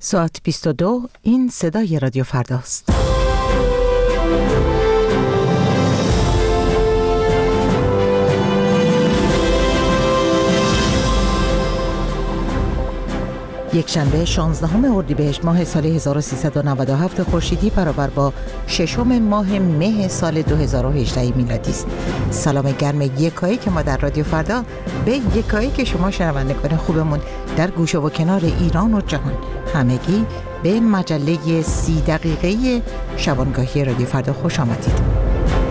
ساعت 22. این صدای رادیو فرداست. یک شنبه 16 اردیبهشت ماه سال 1397 خورشیدی برابر با 6 ماه مه سال 2018 میلادی است. سلام گرم یکایی که ما در رادیو فردا به یکایی که شما شنوندگان خوبمون در گوشه و کنار ایران و جهان، همگی به مجله 30 دقیقه‌ای شبانگاهی رادیو فردا خوش آمدید.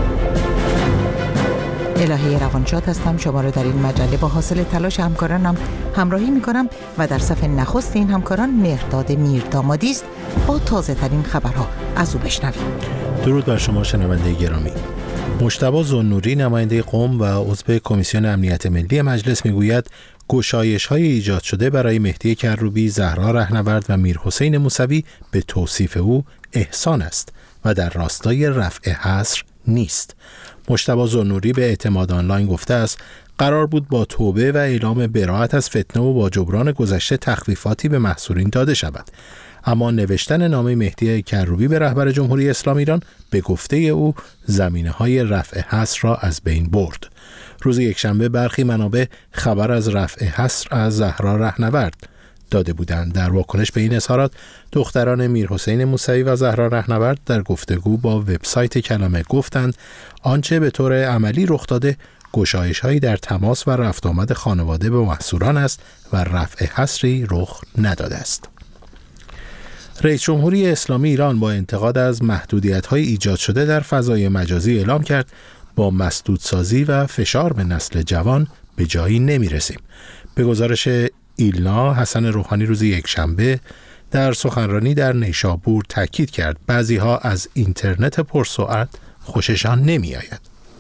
الهه روانشاد هستم. شما رو در این مجله با حاصل تلاش همکارانم همراهی میکنم و در صف نخست این همکاران مهرداد میردامادی است. با تازه ترین خبرها از او بشنویم. درود بر شما شنونده گرامی. مجتبی ذوالنوری نماینده قم و عضو کمیسیون امنیت ملی مجلس میگوید گشایش‌های ایجاد شده برای مهدی کروبی، زهرا رهنورد و میرحسین موسوی به توصیف او احسان است و در راستای رفع حصر نیست. مجتبی ذوالنوری به اعتماد آنلاین گفته است قرار بود با توبه و اعلام براءت از فتنه و با جبران گذشته تخفیفاتی به محصورین داده شود، اما نوشتن نامه مهدی کروبی به رهبر جمهوری اسلامی ایران به گفته او زمینه‌های رفع حصر را از بین برد. روز یکشنبه برخی منابع خبر از رفع حصر از زهرا رهنورد داده بودند. در واکنش به این اظهارات دختران میرحسین موسوی و زهرا رهنورد در گفتگو با وبسایت کلمه گفتند آنچه به طور عملی رخ داده گشایش‌هایی در تماس و رفت آمد خانواده با محصوران است و رفع حصری رخ نداده است. رئیس جمهوری اسلامی ایران با انتقاد از محدودیت‌های ایجاد شده در فضای مجازی اعلام کرد با مسدودسازی و فشار به نسل جوان به جایی نمی‌رسیم. به گزارش ایلنا، حسن روحانی روز یکشنبه در سخنرانی در نیشابور تاکید کرد بعضی‌ها از اینترنت پرسرعت خوششان نمی‌آید.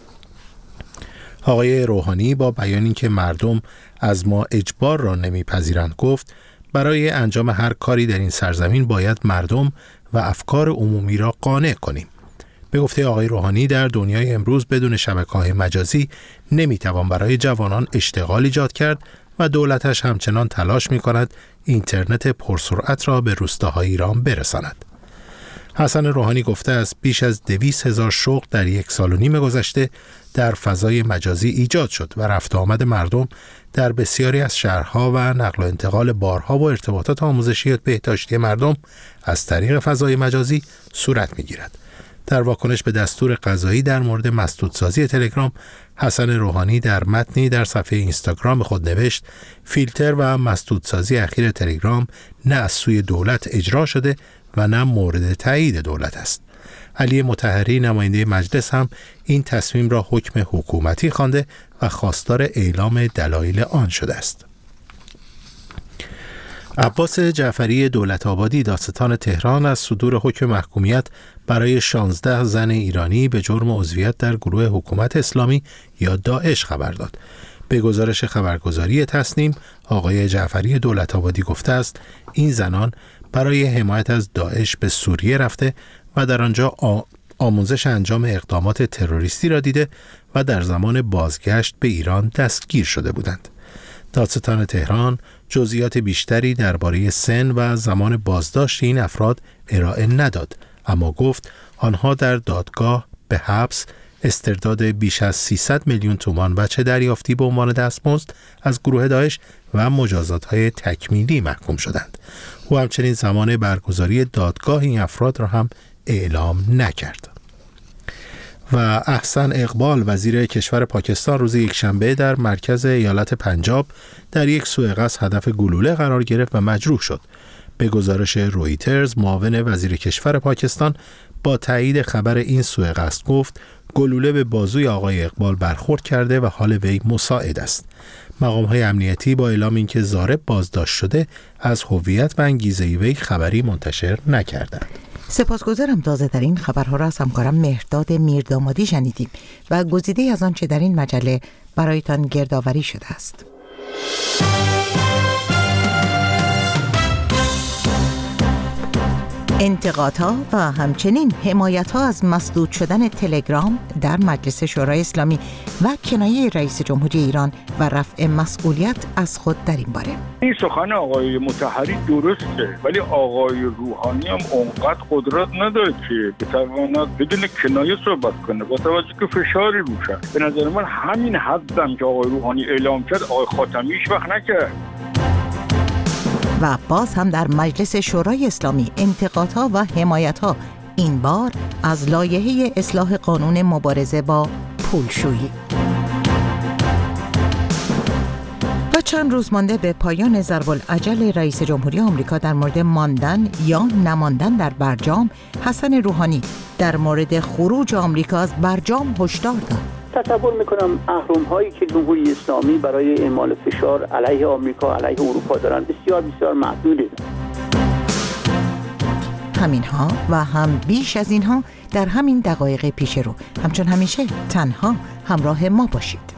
آقای روحانی با بیانی که مردم از ما اجبار را نمی‌پذیرند گفت برای انجام هر کاری در این سرزمین باید مردم و افکار عمومی را قانع کنیم. به گفته آقای روحانی در دنیای امروز بدون شبکه‌های مجازی نمی‌توان برای جوانان اشتغال ایجاد کرد و دولتش همچنان تلاش می‌کند اینترنت پرسرعت را به روستاهای ایران برساند. حسن روحانی گفته است بیش از 200,000 شغل در 1 سال و نیم گذشته در فضای مجازی ایجاد شد و رفت آمد مردم در بسیاری از شهرها و نقل و انتقال بارها و ارتباطات آموزشی و بهداشتی مردم از طریق فضای مجازی صورت می‌گیرد. در واکنش به دستور قضایی در مورد مسدودسازی تلگرام، حسن روحانی در متنی در صفحه اینستاگرام خود نوشت فیلتر و مسدودسازی اخیر تلگرام نه از سوی دولت اجرا شده و نه مورد تایید دولت است. علی مطهری نماینده مجلس هم این تصمیم را حکم حکومتی خوانده و خواستار اعلام دلایل آن شده است. عباس جعفری دولت‌آبادی دادستان تهران از صدور حکم محکومیت برای 16 زن ایرانی به جرم عضویت در گروه حکومت اسلامی یا داعش خبر داد. به گزارش خبرگزاری تصنیم، آقای جعفری دولت‌آبادی گفته است این زنان برای حمایت از داعش به سوریه رفته و در آنجا آموزش انجام اقدامات تروریستی را دیده و در زمان بازگشت به ایران دستگیر شده بودند. دادستان تهران جزئیات بیشتری درباره سن و زمان بازداشت این افراد ارائه نداد، اما گفت آنها در دادگاه به حبس، استرداد بیش از 300 میلیون تومان بچه دریافتی به عنوان دستمزد از گروه داعش و مجازات‌های تکمیلی محکوم شدند. او همچنین زمان برگزاری دادگاه این افراد را هم اعلام نکرد. و احسن اقبال وزیر کشور پاکستان روز یکشنبه در مرکز ایالت پنجاب در یک سوء قصد هدف گلوله قرار گرفت و مجروح شد. به گزارش رویترز، معاون وزیر کشور پاکستان با تایید خبر این سوء قصد گفت گلوله به بازوی آقای اقبال برخورد کرده و حال وی مساعد است. مقام‌های امنیتی با اعلام اینکه ضارب بازداشت شده از هویت و انگیزه وی خبری منتشر نکردند. سپاسگزارم. تازه در این خبرها را از همکارم مهرداد میردامادی شنیدیم و گزیده از آنچه در این مجله برایتان گردآوری شده است. انتقادها و همچنین حمایت‌ها از مسدود شدن تلگرام در مجلس شورای اسلامی و کنایه رئیس جمهوری ایران و رفع مسئولیت از خود در این باره. این سخن آقای مطهری درسته، ولی آقای روحانی هم اونقدر قدرت نداره که بتواند بدون کنایه صحبت کنه با توجه که فشاری روشه. به نظر من همین حدم که آقای روحانی اعلام کرد آقای خاتمی هیچ وقت نکرد. و باز هم در مجلس شورای اسلامی انتقادها و حمایتها این بار از لایحه اصلاح قانون مبارزه با پولشویی. و چند روز مانده به پایان ضرب‌الاجل رئیس جمهوری آمریکا در مورد ماندن یا نماندن در برجام، حسن روحانی در مورد خروج آمریکا از برجام هشدار داد. تصور میکنم اهرم‌هایی که جمهوری اسلامی برای اعمال فشار علیه آمریکا علیه اروپا دارن بسیار بسیار محدوده. همینها و هم بیش از اینها در همین دقایق پیش رو. همچون همیشه تنها همراه ما باشید.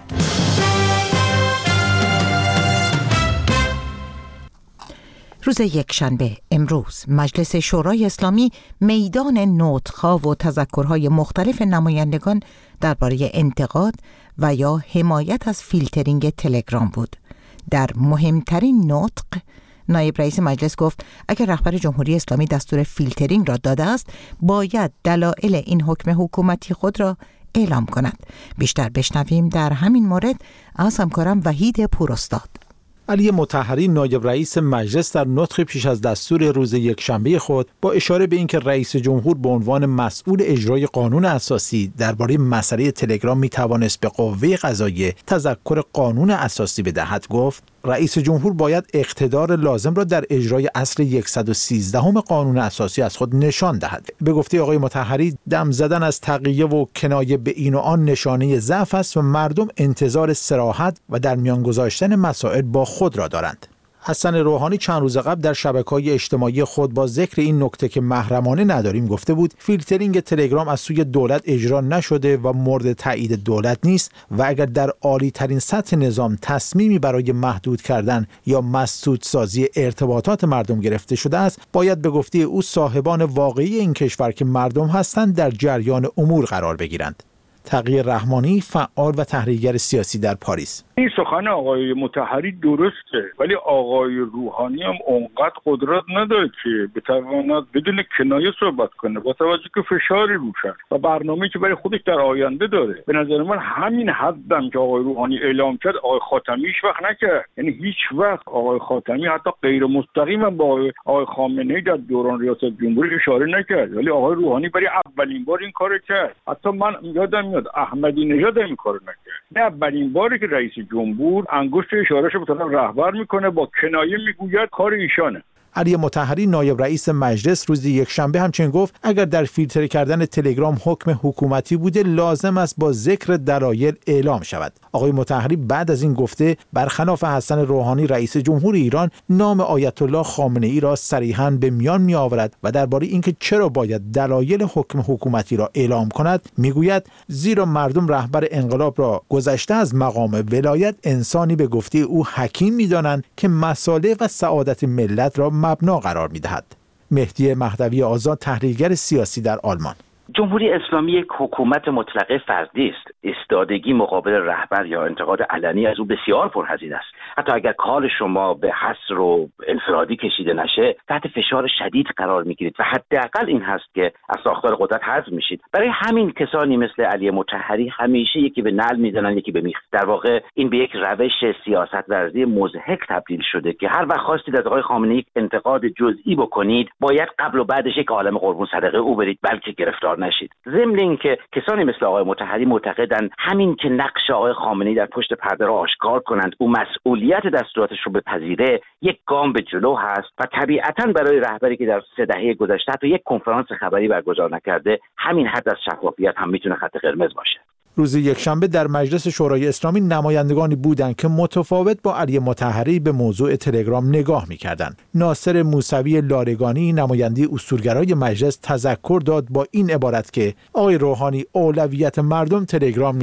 روز یکشنبه امروز مجلس شورای اسلامی میدان نطق‌ها و تذکرهای مختلف نمایندگان درباره انتقاد و یا حمایت از فیلترینگ تلگرام بود. در مهمترین نطق نایب رئیس مجلس گفت اگر رهبر جمهوری اسلامی دستور فیلترینگ را داده است باید دلایل این حکم حکومتی خود را اعلام کند. بیشتر بشنویم در همین مورد از همکارم وحید پوراستاد. علی مطهری نایب رئیس مجلس در نطق پیش از دستور روز یکشنبه خود با اشاره به اینکه رئیس جمهور به عنوان مسئول اجرای قانون اساسی درباره مسئله تلگرام میتوانست به قوه قضاییه تذکر قانون اساسی بدهد گفت رئیس جمهور باید اقتدار لازم را در اجرای اصل 113 قانون اساسی از خود نشان دهد. به گفته آقای مطهری دم زدن از تقیه و کنایه به این و آن نشانه ضعف است و مردم انتظار صراحت و در میان گذاشتن مسائل با خود را دارند. حسن روحانی چند روز قبل در شبکه‌های اجتماعی خود با ذکر این نکته که محرمانه نداریم گفته بود فیلترینگ تلگرام از سوی دولت اجرا نشده و مورد تایید دولت نیست و اگر در عالی ترین سطح نظام تصمیمی برای محدود کردن یا مسدود سازی ارتباطات مردم گرفته شده است باید به گفته او صاحبان واقعی این کشور که مردم هستند در جریان امور قرار بگیرند. تقی رحمانی فعال و تحلیلگر سیاسی در پاریس: این سخن آقای مطهری درسته، ولی آقای روحانی هم اونقدر قدرت نداره که بتواند بدون کنایه صحبت کنه با توجه که فشاری روشه و برنامه‌ای که برای خودش در آینده داره. به نظر من همین حدم که آقای روحانی اعلام کرد آقای خاتمی هیچ وقت نکرد. یعنی هیچ وقت آقای خاتمی حتی غیر مستقیما با آقای خامنه‌ای در دوران ریاست جمهوری اشاره نکرد، ولی آقای روحانی برای اولین بار این کارو کرد. حتی من یادم میاد احمدی نژاد این کارو نکرد. نه اولین باری که رئیس جمهور انگشت اشارهشو به طرف رهبر میکنه با کنایه میگوید کار ایشانه. علی مطهری نایب رئیس مجلس روز یکشنبه همچنین گفت اگر در فیلتر کردن تلگرام حکم حکومتی بوده لازم است با ذکر دلایل اعلام شود. آقای مطهری بعد از این گفته برخلاف حسن روحانی رئیس جمهور ایران نام آیت الله خامنه ای را صریحاً به میان می آورد و درباره اینکه چرا باید دلایل حکم حکومتی را اعلام کند میگوید زیرا مردم رهبر انقلاب را گذشته از مقام ولایت انسانی به گفته او حکیم می‌دانند که مصالح و سعادت ملت را مبنا قرار می‌دهد. مهدی مهدوی آزاد تحلیلگر سیاسی در آلمان: جمهوری اسلامی یک حکومت مطلقه فردی است. ایستادگی مقابل رهبر یا انتقاد علنی از او بسیار پرهزینه است. حتی اگر کار شما به حصر و انفرادی کشیده نشه تحت فشار شدید قرار میگیرید و حداقل این هست که از ساختار قدرت حذف میشید. برای همین کسانی مثل علی مطهری همیشه یکی به نعل میزنن یکی به میخ. در واقع این به یک روش سیاست ورزی مضحک تبدیل شده که هر وقت خواستید از آقای خامنه‌ای انتقاد جزئی بکنید باید قبل و بعدش یک عالم قربون صدقه او برید بلکه گرفتار نشید. ضمن اینکه کسانی مثل آقای مطهری معتقدند همین که نقش آقای خامنه‌ای در پشت پرده را آشکار کنند او مسئولیت دستوراتش رو بپذیره یک گام به جلو هست و طبیعتاً برای رهبری که در 3 دهه گذشته تا یک کنفرانس خبری برگزار نکرده همین حد از شفافیت هم میتونه خط قرمز باشه. روز یکشنبه در مجلس شورای اسلامی نمایندگانی بودند که متفاوت با علی مطهری به موضوع تلگرام نگاه می‌کردند. ناصر موسوی لارگانی نماینده اصولگرای مجلس تذکر داد با این عبارت که آقای روحانی اولویت مردم تلگرام نیست.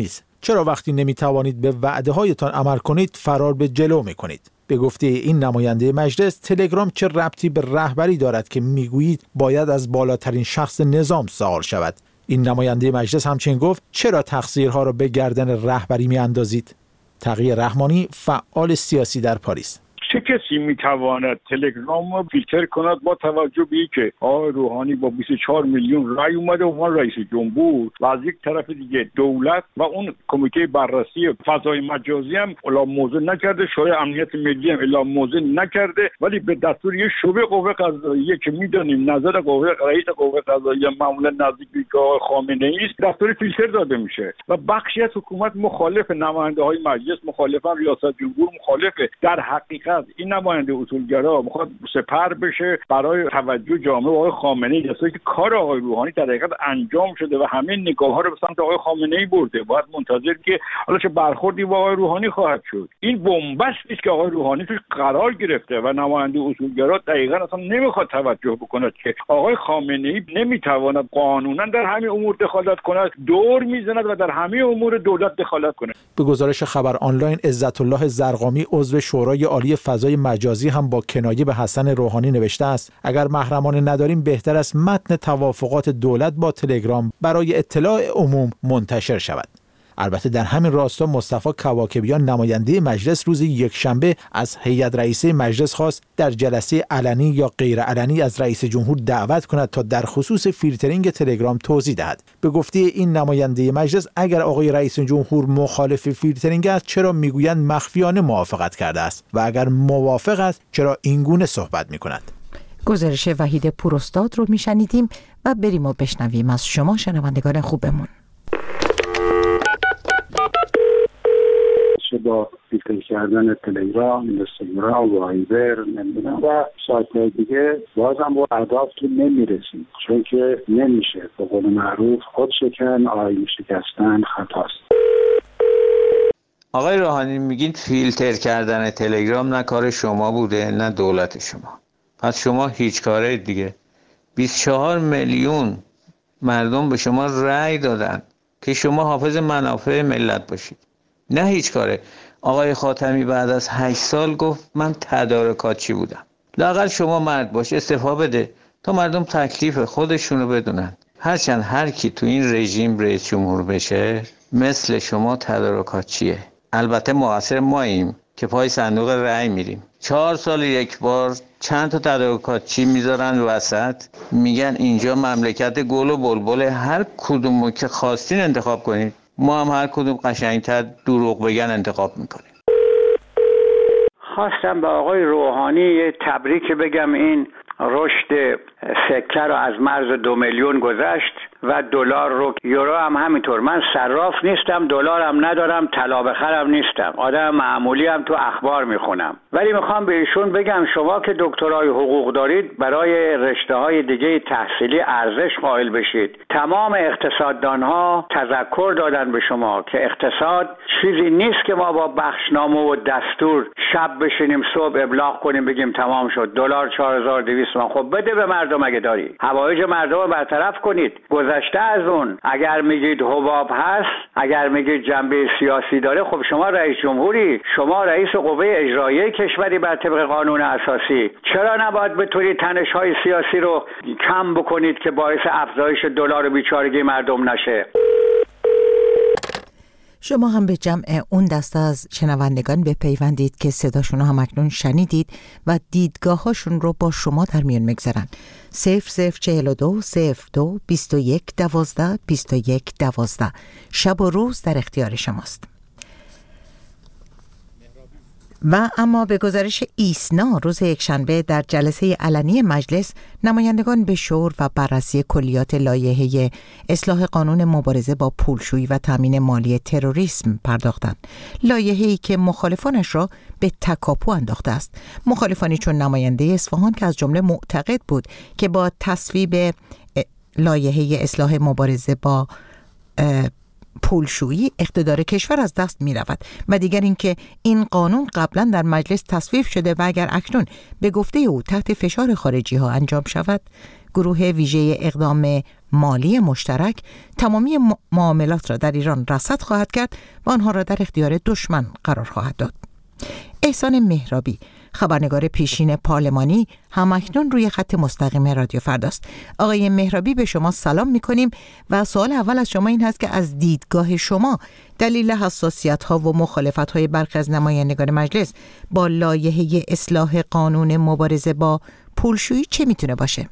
چرا وقتی نمیتوانید به وعده هایتان عمل کنید فرار به جلو میکنید؟ به گفته این نماینده مجلس، تلگرام چه ربطی به رهبری دارد که میگویید باید از بالاترین شخص نظام سوال شود؟ این نماینده مجلس همچنین گفت چرا تقصیرها را به گردن رهبری میاندازید؟ تقی رحمانی، فعال سیاسی در پاریس: چه کسی میتواند تلگرام رو فیلتر کند با توجه به اینکه آقای روحانی با 24 میلیون رای اومده عنوان رئیس جمهور و از یک طرف دیگه دولت و اون کمیته بررسی فضای مجازی هم اعلام موضوع نکرده، شورای امنیت ملی هم اعلام موضوع نکرده، ولی به دستور یک شعبه قوه قضاییه که میدونیم نظر رئیس قوه قضاییه معمولا نزدیک به آقای خامنه‌ای است، دستور فیلتر داده میشه و بخشی از حکومت مخالف، نماینده های مجلس مخالفن، ریاست جمهور مخالفه. در حقیقت این نماینده اصولگرا میخواد سپر بشه برای توجه جامعه آقای خامنه‌ای، جایی که کار آقای روحانی در حقیقت انجام شده و همه نگاه‌ها رو به سمت آقای خامنه‌ای برده. باید منتظر که حالا چه برخوردی با آقای روحانی خواهد شد. این بنبستی است که آقای روحانی توش قرار گرفته و نماینده اصولگرا دقیقاً اصلا نمیخواد توجه بکنه که آقای خامنه‌ای نمیتواند قانونا در همه امور دخالت کند، دور میزند و در همه امور دولت دخالت کنه. به گزارش خبر آنلاین، عزت الله زرقامی عضو شورای عالی فضای مجازی هم با کنایه به حسن روحانی نوشته است اگر محرمانه نداریم بهتر است متن توافقات دولت با تلگرام برای اطلاع عموم منتشر شود. البته در همین راستا مصطفی کواکبیان نماینده مجلس روز یکشنبه از هیئت رئیسه مجلس خواست در جلسه علنی یا غیر علنی از رئیس جمهور دعوت کند تا در خصوص فیلترینگ تلگرام توضیح دهد. به گفته این نماینده مجلس اگر آقای رئیس جمهور مخالف فیلترینگ است چرا میگویند مخفیانه موافقت کرده است و اگر موافق است چرا اینگونه صحبت میکند؟ گزارش وحید پوراستاد رو میشنیدیم و بریم و بشنویم از شما شنوندگان خوبمون. با فیلتر کردن تلگرام، اینستاگرام، وایبر و سایت‌های دیگه بازم با اهداف تو نمیرسیم، چون که نمیشه. به قول معروف خود شکن آیین شکستن خطاست. آقای روحانی میگین فیلتر کردن تلگرام نه کار شما بوده نه دولت شما، پس شما هیچ کاره دیگه. 24 میلیون مردم به شما رأی دادن که شما حافظ منافع ملت باشید، نه هیچ کاره. آقای خاتمی بعد از 8 سال گفت من تدارکاتچی بودم. لااقل شما مرد باش، استعفا بده تا مردم تکلیف خودشونو بدونن. هرچند هر کی تو این رژیم رئیس جمهور بشه مثل شما تدارکاتچیه. البته مقصر ماییم که پای صندوق رأی میریم. 4 سال یک بار چند تا تدارکاتچی میذارن وسط، میگن اینجا مملکت گل و بلبل، هر کدومو که خواستین انتخاب کنید. ما هم هر کدوم قشنگتر دروغ بگن انتخاب میکنیم. خواستم به آقای روحانی یه تبریک بگم. این رشد سکه رو از مرز 2 میلیون گذشت و دلار رو، یورو هم همینطور. من صراف نیستم، دلارم ندارم، طلا بخرم نیستم، آدم معمولی هم تو اخبار میخونم. ولی میخوام به ایشون بگم شما که دکترای حقوق دارید برای رشته‌های دیگه تحصیلی ارزش قائل بشید. تمام اقتصاددانها تذکر دادن به شما که اقتصاد چیزی نیست که ما با بخشنامه و دستور شب بشینیم صبح ابلاغ کنیم بگیم تمام شد دلار 4200 تومان. خب بده به مردم اگه داری. حوایج مردم رو برطرف کنید. گذشته از اون اگر میگید حباب هست، اگر میگید جنبه سیاسی داره، خب شما رئیس جمهوری، شما رئیس قوه اجراییه کشوری بر طبق قانون اساسی، چرا نباید بتونید تنش‌های سیاسی رو کم بکنید که باعث افزایش دلار و بیچارگی مردم نشه؟ شما هم به جمع اون دسته از شنوندگان بپیوندید که صداشون رو هم اکنون شنیدید و دیدگاهاشون رو با شما در میان میگذارن. 0042 02 21 12 21 12 شب و روز در اختیار شماست. و اما به گزارش ایسنا روز یکشنبه در جلسه علنی مجلس نمایندگان به شور و بررسی کلیات لایحه اصلاح قانون مبارزه با پولشویی و تامین مالی تروریسم پرداختند. لایحه‌ای که مخالفانش را به تکاپو انداخته است. مخالفانی چون نماینده اصفهان که از جمله معتقد بود که با تصویب لایحه اصلاح مبارزه با پولشویی اقتدار کشور از دست می رود و دیگر اینکه این قانون قبلا در مجلس تصویب شده و اگر اکنون به گفته او تحت فشار خارجی ها انجام شود، گروه ویژه اقدام مالی مشترک تمامی معاملات را در ایران رصد خواهد کرد و آنها را در اختیار دشمن قرار خواهد داد. احسان مهرابی، خبرنگار پیشین پارلمانی، همکنون روی خط مستقیم رادیو فرداست. آقای مهرابی، به شما سلام می‌کنیم و سوال اول از شما این هست که از دیدگاه شما دلیل حساسیت‌ها و مخالفت‌های برخی از نمایندگان مجلس با لایحه اصلاح قانون مبارزه با پولشویی چه میتونه باشه؟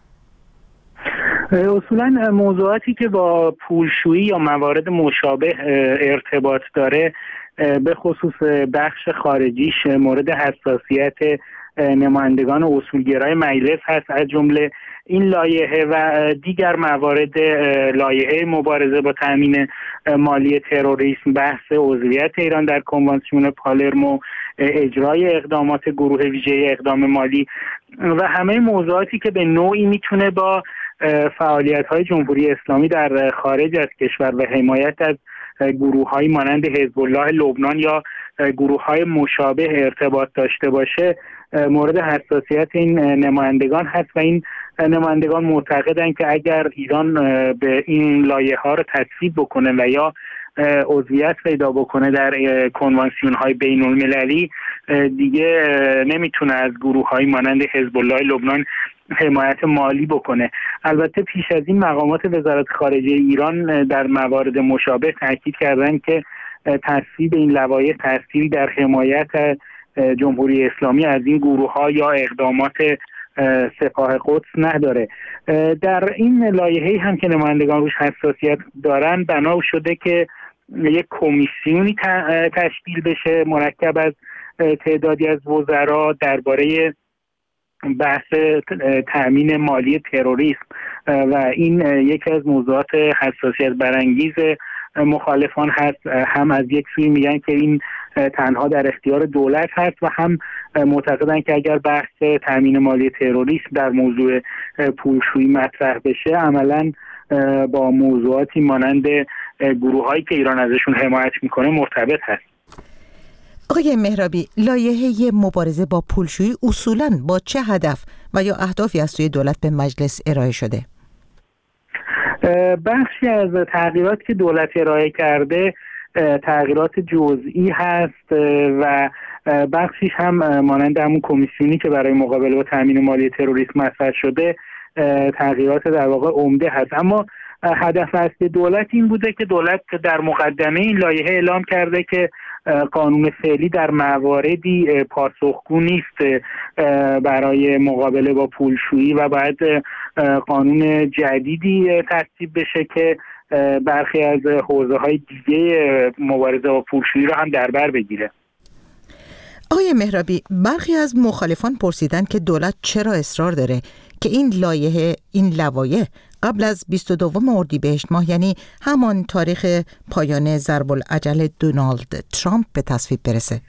اصولاً موضوعاتی که با پولشویی یا موارد مشابه ارتباط داره، به خصوص بخش خارجیش مورد حساسیت نمایندگان اصولگرای مجلس هست، از جمله این لایحه و دیگر موارد لایحه مبارزه با تامین مالی تروریسم، بحث عضویت ایران در کنوانسیون پالرمو، اجرای اقدامات گروه ویژه اقدام مالی و همه موضوعاتی که به نوعی میتونه با فعالیت‌های جمهوری اسلامی در خارج از کشور و حمایت از گروه‌های مانند حزب الله لبنان یا گروه‌های مشابه ارتباط داشته باشه، مورد حساسیت این نمایندگان هست و این نمایندگان معتقدند که اگر ایران به این لایحه‌ها رو تصویب بکنه و یا عضویت پیدا بکنه در کنوانسیون‌های بین‌المللی، دیگه نمیتونه از گروه‌های مانند حزب الله لبنان حمایت مالی بکنه. البته پیش از این مقامات وزارت خارجه ایران در موارد مشابه تاکید کردند که تصویب این لوایح تأثیری در حمایت جمهوری اسلامی از این گروه‌ها یا اقدامات سپاه قدس نداره. در این لایحه هم که نمایندگان روش حساسیت دارن، بنا شده که یک کمیسیونی تشکیل بشه مرکب از تعدادی از وزرا درباره بحث تأمین مالی تروریسم و این یکی از موضوعات حساسیت برانگیز مخالفان هست. هم از یک سوی میگن که این تنها در اختیار دولت هست و هم معتقدن که اگر بحث تأمین مالی تروریسم در موضوع پولشویی مطرح بشه، عملاً با موضوعاتی مانند گروه‌هایی که ایران ازشون حمایت میکنه مرتبط هست. آقای مهرابی، لایحه مبارزه با پولشویی اصولاً با چه هدف و یا اهدافی از سوی دولت به مجلس ارائه شده؟ بخشی از تغییرات که دولت ارائه کرده تغییرات جزئی هست و بخشیش هم مانند همون کمیسیونی که برای مقابله با تامین مالی تروریسم مطرح شده تغییرات در واقع عمده هست. اما هدف اصلی دولت این بوده که دولت در مقدمه این لایحه اعلام کرده که قانون فعلی در مواردی پاسخگو نیست برای مقابله با پولشویی و باید قانون جدیدی تصویب بشه که برخی از حوزه‌های دیگه مبارزه با پولشویی را هم در بر بگیره. آقای مهرابی، برخی از مخالفان پرسیدن که دولت چرا اصرار داره که این لوایح قبل از 22 اردیبهشت ماه، یعنی همان تاریخ پایان ضرب العجل دونالد ترامپ، به تصویب برسه؟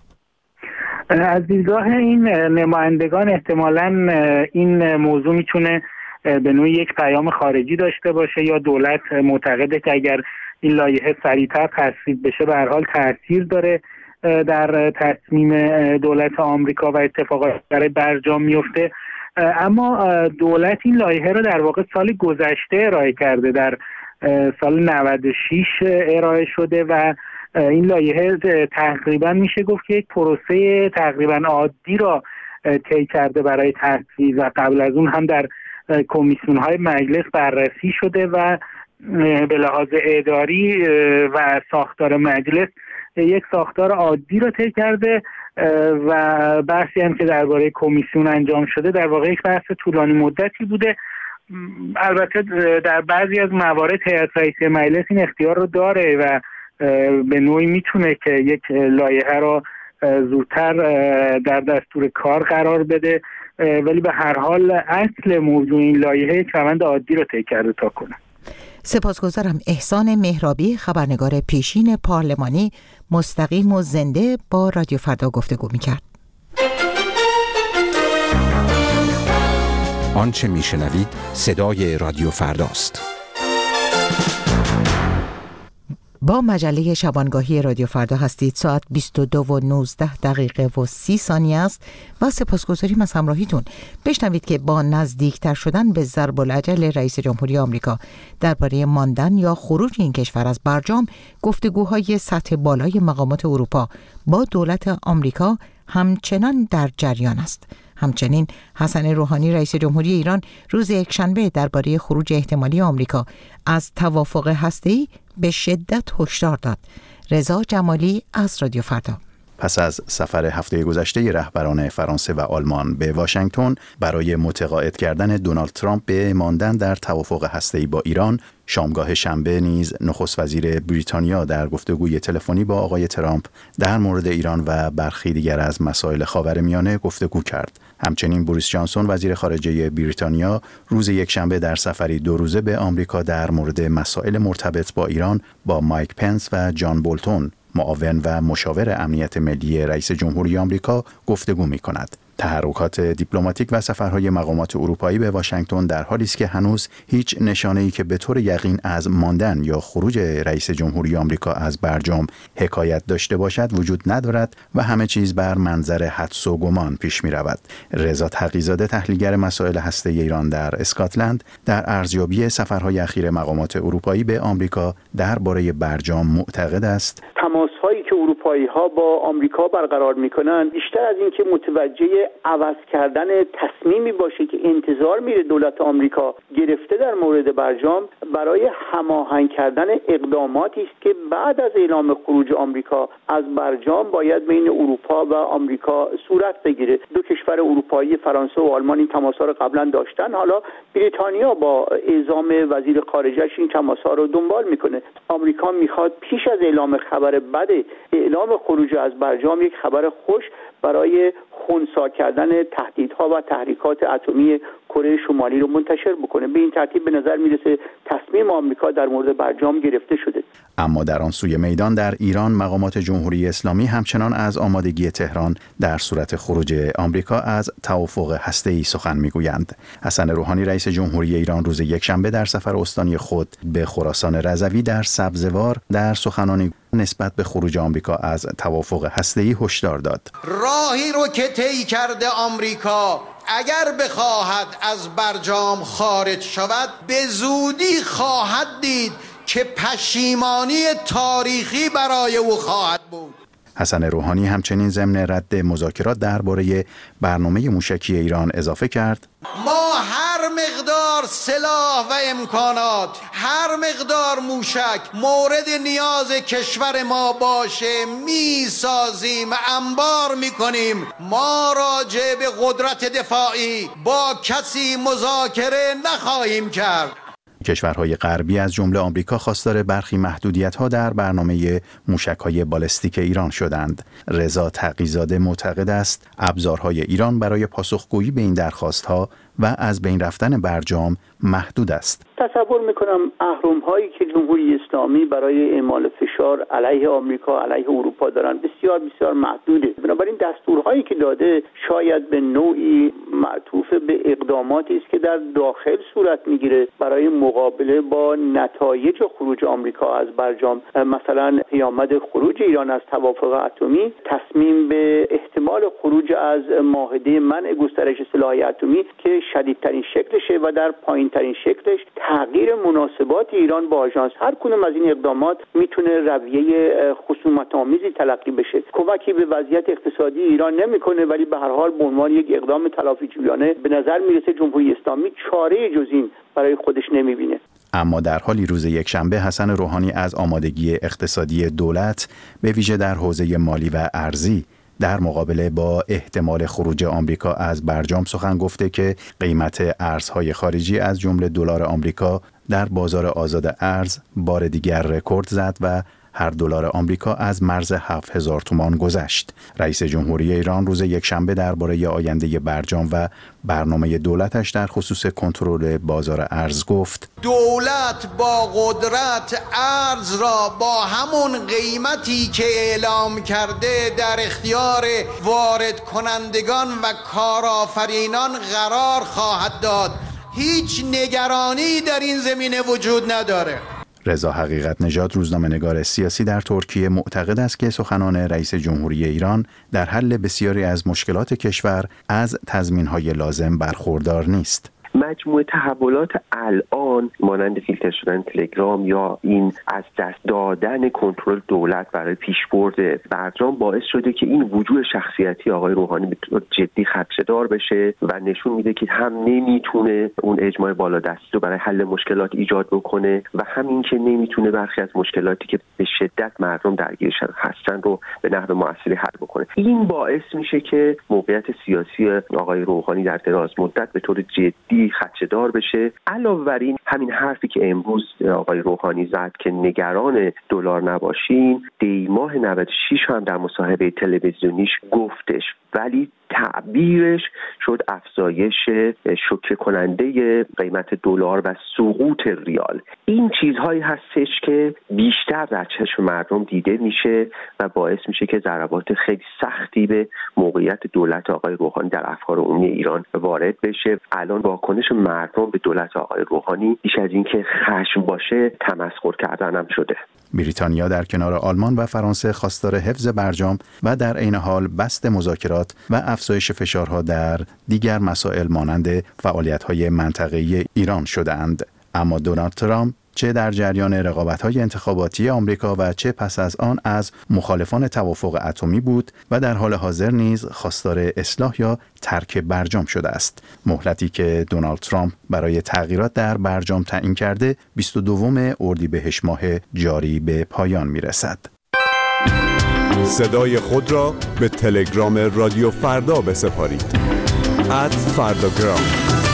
از دیدگاه این نمایندگان احتمالاً این موضوع میتونه به نوعی یک پیام خارجی داشته باشه یا دولت معتقده که اگر این لایحه سریعتر تصویب بشه به هر حال تاثیر داره در تصمیم دولت آمریکا و اتفاقات برای برجام میفته. اما دولت این لایحه رو در واقع سال گذشته ارائه کرده، در سال 96 ارائه شده و این لایحه تقریبا میشه گفت که یک پروسه تقریبا عادی را طی کرده برای تصویب و قبل از اون هم در کمیسیون‌های مجلس بررسی شده و به لحاظ اداری و ساختار مجلس یک ساختار عادی را طی کرده و بحثی هم که درباره کمیسیون انجام شده در واقع یک بحث طولانی مدتی بوده. البته در بعضی از موارد هیئت رئیسه مجلس این اختیار رو داره و به نوعی میتونه که یک لایحه را زودتر در دستور کار قرار بده، ولی به هر حال اصل موضوع این لایحه یک روند عادی رو طی کرده تا کنه. سپاسگزارم. احسان مهرابی، خبرنگار پیشین پارلمانی، مستقیم و زنده با رادیو فردا گفتگو می‌کرد. آنچه میشنوید صدای رادیو فرداست. با مجله شبانگاهی رادیو فردا هستید. ساعت 22:19 است و سپاسگزاریم از همراهیتون. بشنوید که با نزدیکتر شدن به ضرب العجل رئیس جمهوری آمریکا درباره ماندن یا خروج این کشور از برجام، گفتگوهای سطح بالای مقامات اروپا با دولت آمریکا همچنان در جریان است. همچنین حسن روحانی رئیس جمهوری ایران روز یکشنبه درباره خروج احتمالی آمریکا از توافق هسته‌ای به شدت هشدار داد. رضا جمالی از رادیو فردا. پس از سفر هفته گذشته رهبران فرانسه و آلمان به واشنگتن برای متقاعد کردن دونالد ترامپ به ماندن در توافق هسته‌ای با ایران، شامگاه شنبه نیز نخست وزیر بریتانیا در گفتگوی تلفنی با آقای ترامپ در مورد ایران و برخی دیگر از مسائل خاورمیانه گفتگو کرد. همچنین بوریس جانسون وزیر خارجه بریتانیا روز یکشنبه در سفری 2 روزه به آمریکا در مورد مسائل مرتبط با ایران با مایک پنس و جان بولتون معاون و مشاور امنیت ملی رئیس جمهوری آمریکا گفتگو می‌کند. تحرکات دیپلماتیک و سفرهای مقامات اروپایی به واشنگتن در حالی است که هنوز هیچ نشانه‌ای که به طور یقین از ماندن یا خروج رئیس جمهوری آمریکا از برجام حکایت داشته باشد وجود ندارد و همه چیز بر منظر حدس و گمان پیش می‌رود. رضا تقی‌زاده تحلیلگر مسائل هسته‌ای ایران در اسکاتلند در ارزیابی سفرهای اخیر مقامات اروپایی به آمریکا درباره برجام معتقد است تماس‌هایی که اروپایی‌ها با آمریکا برقرار می‌کنند بیشتر از این که متوجه عوض کردن تصمیمی باشه که انتظار میره دولت آمریکا گرفته در مورد برجام، برای هماهنگ کردن اقداماتی است که بعد از اعلام خروج آمریکا از برجام باید بین اروپا و آمریکا صورت بگیره. 2 کشور اروپایی فرانسه و آلمان این تماس‌ها رو قبلا داشتن، حالا بریتانیا با اعزام وزیر خارجه‌اش این تماس‌ها رو دنبال میکنه. آمریکا میخواد پیش از اعلام خبر بد اعلام خروج از برجام یک خبر خوش برای خنثی کردن تهدیدها و تحریکات اتمی کره شمالی رو منتشر بکنه. به این ترتیب به نظر میرسه تصمیم آمریکا در مورد برجام گرفته شده. اما در آن سوی میدان در ایران مقامات جمهوری اسلامی همچنان از آمادگی تهران در صورت خروج آمریکا از توافق هسته‌ای سخن میگویند. حسن روحانی رئیس جمهوری ایران روز یکشنبه در سفر استانی خود به خراسان رضوی در سبزوار در سخنانی نسبت به خروج آمریکا از توافق هسته‌ای هشدار داد. راهی رو که طی کرده آمریکا اگر بخواهد از برجام خارج شود به زودی خواهد دید که پشیمانی تاریخی برای او خواهد بود. حسن روحانی همچنین ضمن رد مذاکرات درباره برنامه موشکی ایران اضافه کرد: ما هر مقدار سلاح و امکانات، هر مقدار موشک مورد نیاز کشور ما باشه میسازیم، انبار میکنیم. ما راجع به قدرت دفاعی با کسی مذاکره نخواهیم کرد. کشورهای غربی از جمله آمریکا خواستار برخی محدودیت‌ها در برنامه موشک‌های بالستیک ایران شدند. رضا تقی‌زاده معتقد است ابزارهای ایران برای پاسخگویی به این درخواست‌ها و از بین رفتن برجام محدود است. تصور میکنم اهرم‌هایی که جمهوری اسلامی برای اعمال فشار علیه آمریکا علیه اروپا دارن بسیار بسیار محدوده. بنابراین دستورهایی که داده شاید به نوعی معطوف به اقداماتی است که در داخل صورت میگیره برای مقابله با نتایج خروج آمریکا از برجام. مثلا پیامد خروج ایران از توافق اتمی، تصمیم به احتمال خروج از معاهده منع گسترش سلاح اتمی که شدیدترین شکلشه و در پایینترین شکلش تغییر مناسبات ایران با آژانس. هر کدوم از این اقدامات میتونه رویه خصومت‌آمیزی تلقی بشه. کمکی به وضعیت اقتصادی ایران نمیکنه، ولی به هر حال به عنوان یک اقدام تلافی‌جویانه به نظر میرسه جمهوری اسلامی چاره جز این برای خودش نمیبینه. اما در حالی روز یکشنبه حسن روحانی از آمادگی اقتصادی دولت به ویژه در حوزه مالی و ارزی در مقابله با احتمال خروج آمریکا از برجام سخن گفته که قیمت ارزهای خارجی از جمله دلار آمریکا در بازار آزاد ارز بار دیگر رکورد زد و هر دلار آمریکا از مرز 7000 تومان گذشت. رئیس جمهوری ایران روز یکشنبه درباره آینده برجام و برنامه دولتش در خصوص کنترل بازار ارز گفت: دولت با قدرت ارز را با همون قیمتی که اعلام کرده در اختیار وارد کنندگان و کارآفرینان قرار خواهد داد. هیچ نگرانی در این زمینه وجود نداره. رضا حقیقت نژاد، روزنامه‌نگار سیاسی در ترکیه، معتقد است که سخنان رئیس جمهوری ایران در حل بسیاری از مشکلات کشور از تضمین‌های لازم برخوردار نیست. مجموعه تحولات الان مانند فیلتر شدن تلگرام یا این از دست دادن کنترل دولت برای پیشبرد برجام باعث شده که این وجود شخصیتی آقای روحانی به طور جدی خدشه‌دار بشه و نشون میده که هم نمیتونه اون اجماع بالادستی رو برای حل مشکلات ایجاد بکنه و همین که نمیتونه برخی از مشکلاتی که به شدت مردم درگیرشن هستن رو به نحو موثری حل بکنه. این باعث میشه که موقعیت سیاسی آقای روحانی در دراز مدت به طور جدی خدشه‌دار بشه. علاوه بر این همین حرفی که امروز آقای روحانی زد که نگران دلار نباشین، دیماه 96 هم در مصاحبه تلویزیونیش گفتش، ولی تعبیرش شد افزایش شوکه کننده قیمت دلار و سقوط ریال. این چیزهایی هستش که بیشتر در چشم مردم دیده میشه و باعث میشه که ضربات خیلی سختی به موقعیت دولت آقای روحانی در افکار عمومی ایران وارد بشه. الان واکنش مردم به دولت آقای روحانی بیش از این که خشم باشه تمسخر کردن هم شده. بریتانیا در کنار آلمان و فرانسه خواستار حفظ برجام و در عین حال بسط مذاکرات و افزایش فشارها در دیگر مسائل مانند فعالیت‌های منطقه‌ای ایران شده‌اند. اما دونالد ترامپ چه در جریان رقابت‌های انتخاباتی آمریکا و چه پس از آن از مخالفان توافق اتمی بود و در حال حاضر نیز خواستار اصلاح یا ترک برجام شده است. مهلتی که دونالد ترامپ برای تغییرات در برجام تعیین کرده 22 اردیبهشت ماه جاری به پایان می‌رسد. صدای خود را به تلگرام رادیو فردا بسپارید. @فرداگرام.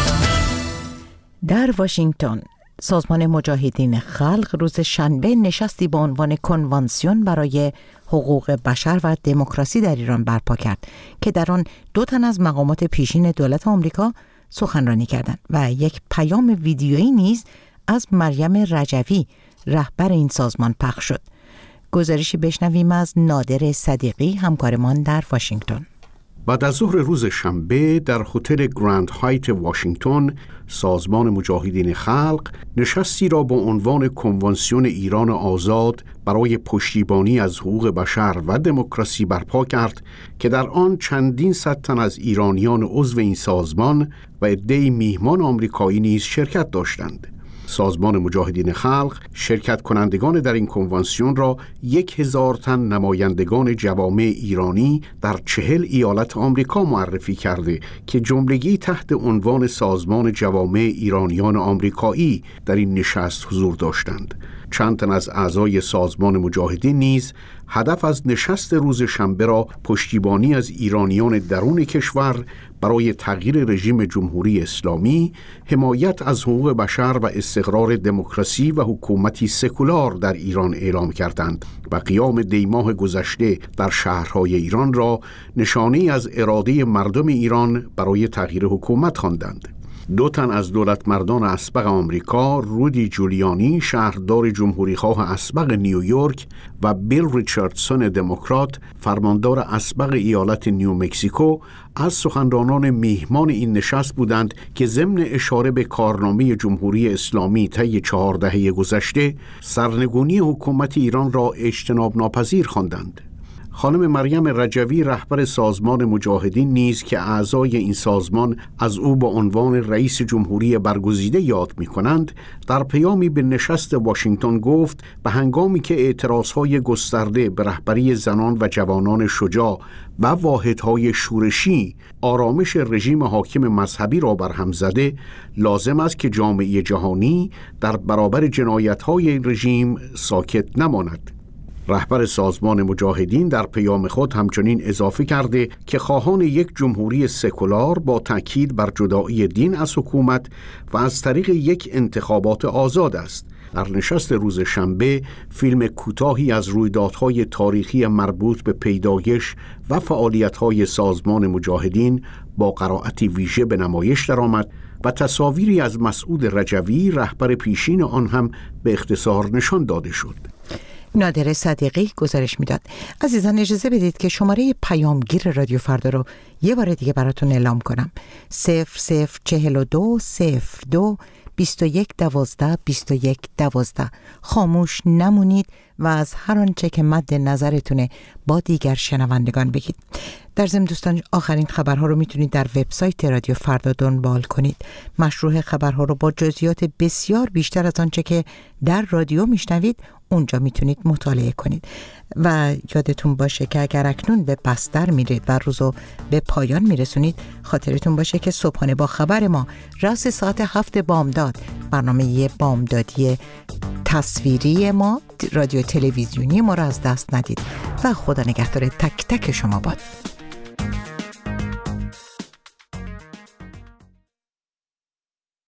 در واشنگتن سازمان مجاهدین خلق روز شنبه نشستی با عنوان کنوانسیون برای حقوق بشر و دموکراسی در ایران برپا کرد که در آن 2 تن از مقامات پیشین دولت آمریکا سخنرانی کردند و یک پیام ویدیویی نیز از مریم رجوی رهبر این سازمان پخش شد. گزارشی بشنویم از نادر صدیقی، همکارمان در واشنگتن. بعد از ظهر روز شنبه در هتل گراند هایت واشنگتن، سازمان مجاهدین خلق نشستی را با عنوان کنوانسیون ایران آزاد برای پشتیبانی از حقوق بشر و دموکراسی برپا کرد که در آن چندین صد تن از ایرانیان عضو این سازمان و عده‌ای میهمان آمریکایی نیز شرکت داشتند. سازمان مجاهدین خلق شرکت کنندگان در این کنوانسیون را 1000 تن نمایندگان جوامع ایرانی در 40 ایالت آمریکا معرفی کرده که جملگی تحت عنوان سازمان جوامع ایرانیان آمریکایی در این نشست حضور داشتند. چند تن از اعضای سازمان مجاهدین نیز هدف از نشست روز شنبه را پشتیبانی از ایرانیان درون کشور برای تغییر رژیم جمهوری اسلامی، حمایت از حقوق بشر و استقرار دموکراسی و حکومتی سکولار در ایران اعلام کردند و قیام دیماه گذشته در شهرهای ایران را نشانه‌ای از اراده مردم ایران برای تغییر حکومت خواندند. 2 تن از دولتمردان اسبق آمریکا، رودی جولیانی شهردار جمهوریخواه اسبق نیویورک و بیل ریچاردسون دموکرات فرماندار اسبق ایالت نیومکزیکو از سخنرانان میهمان این نشست بودند که ضمن اشاره به کارنامه جمهوری اسلامی طی 4 دهه گذشته سرنگونی حکومت ایران را اجتناب ناپذیر خواندند. خانم مریم رجوی رهبر سازمان مجاهدین نیز که اعضای این سازمان از او با عنوان رئیس جمهوری برگزیده یاد می‌کنند، در پیامی به نشست واشنگتن گفت به هنگامی که اعتراضهای گسترده به رهبری زنان و جوانان شجاع و واحدهای شورشی آرامش رژیم حاکم مذهبی را برهم زده، لازم است که جامعه جهانی در برابر جنایت‌های این رژیم ساکت نماند. رهبر سازمان مجاهدین در پیام خود همچنین اضافه کرده که خواهان یک جمهوری سکولار با تأکید بر جدایی دین از حکومت و از طریق یک انتخابات آزاد است. در نشست روز شنبه فیلم کوتاهی از رویدادهای تاریخی مربوط به پیدایش و فعالیت‌های سازمان مجاهدین با قرائتی ویژه به نمایش درآمد و تصاویری از مسعود رجوی رهبر پیشین آن هم به اختصار نشان داده شد. نادر صدیقی گزارش میداد. عزیزان اجازه بدید که شماره پیامگیر رادیو فردا رو یه بار دیگه براتون اعلام کنم. 0042 02 21 12 21 12. خاموش نمونید و از هر آنچه که مد نظرتونه با دیگر شنوندگان بگید. در ضمن دوستان، آخرین خبرها رو میتونید در وبسایت رادیو فردا دنبال کنید. مشروح خبرها رو با جزئیات بسیار بیشتر از آنچه که در رادیو میشنوید اونجا میتونید مطالعه کنید. و یادتون باشه که اگر اکنون به بستر میرید و روزو به پایان میرسونید، خاطرتون باشه که صبحانه با خبر ما راس ساعت 7 بامداد، برنامه بامدادی تصویری ما، رادیو تلویزیونی ما را از دست ندید و خدا نگهدار تک تک شما باد.